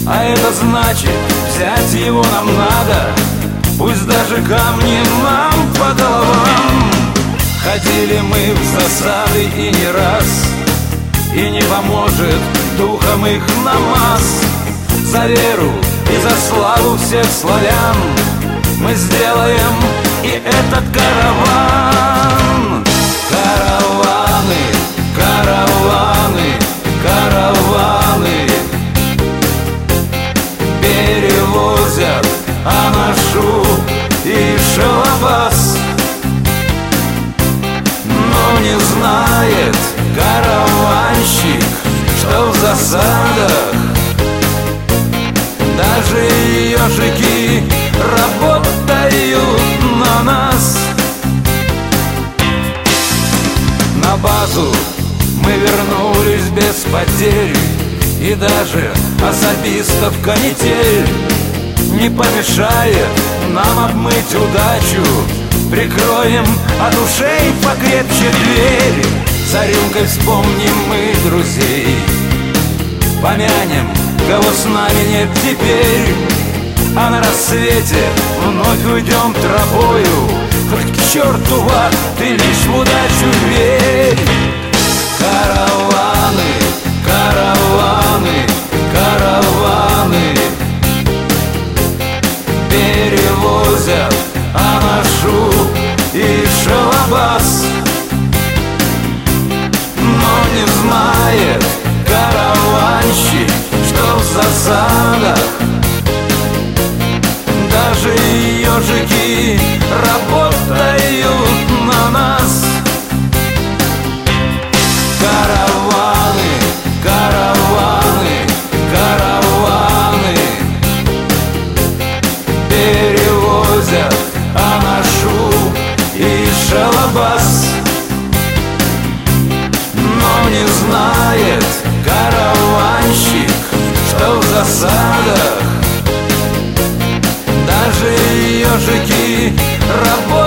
А это значит, взять его нам надо, пусть даже камни нам по головам. Ходили мы в засады и не раз, и не поможет духом их намаз. За веру и за славу всех славян мы сделаем и этот караван. Караваны, караваны, караваны перевозят анашу и шалабас. Но не знает караванщик, что в засадах даже ежики работают на нас. На базу мы вернулись без потерь, и даже особистов канитель не помешает нам обмыть удачу. Прикроем от ушей покрепче дверь. За рюмкой вспомним мы друзей, помянем, кого с нами нет теперь. А на рассвете вновь уйдем тропою, хоть к черту в ад, ты лишь в удачу верь. Караваны, караваны, караваны перевозят анашу и шалабас. Но не знает караванщик, что в засадах даже ежики работают на нас. Караваны, караваны, караваны перевозят анашу и шалабас. Но не знает караванщик, что в засадах даже ежики работают